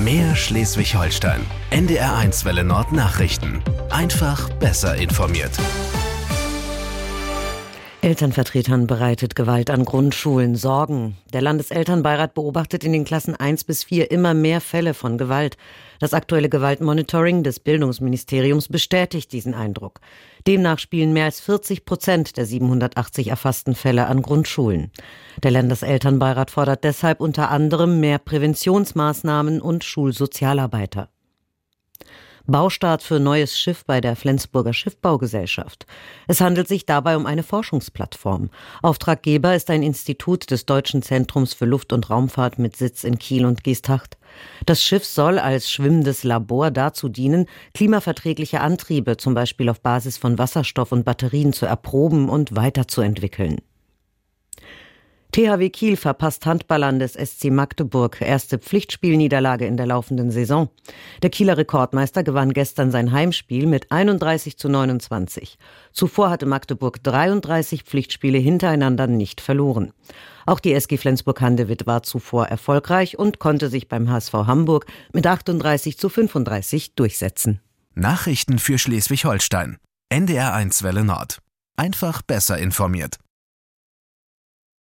Mehr Schleswig-Holstein. NDR1 Welle Nord Nachrichten. Einfach besser informiert. Elternvertretern bereitet Gewalt an Grundschulen Sorgen. Der Landeselternbeirat beobachtet in den Klassen 1 bis 4 immer mehr Fälle von Gewalt. Das aktuelle Gewaltmonitoring des Bildungsministeriums bestätigt diesen Eindruck. Demnach spielen mehr als 40% der 780 erfassten Fälle an Grundschulen. Der Landeselternbeirat fordert deshalb unter anderem mehr Präventionsmaßnahmen und Schulsozialarbeiter. Baustart für neues Schiff bei der Flensburger Schiffbaugesellschaft. Es handelt sich dabei um eine Forschungsplattform. Auftraggeber ist ein Institut des Deutschen Zentrums für Luft- und Raumfahrt mit Sitz in Kiel und Geesthacht. Das Schiff soll als schwimmendes Labor dazu dienen, klimaverträgliche Antriebe, zum Beispiel auf Basis von Wasserstoff und Batterien, zu erproben und weiterzuentwickeln. THW Kiel verpasst Handballern des SC Magdeburg erste Pflichtspielniederlage in der laufenden Saison. Der Kieler Rekordmeister gewann gestern sein Heimspiel mit 31:29. Zuvor hatte Magdeburg 33 Pflichtspiele hintereinander nicht verloren. Auch die SG Flensburg-Handewitt war zuvor erfolgreich und konnte sich beim HSV Hamburg mit 38:35 durchsetzen. Nachrichten für Schleswig-Holstein. NDR1 Welle Nord. Einfach besser informiert.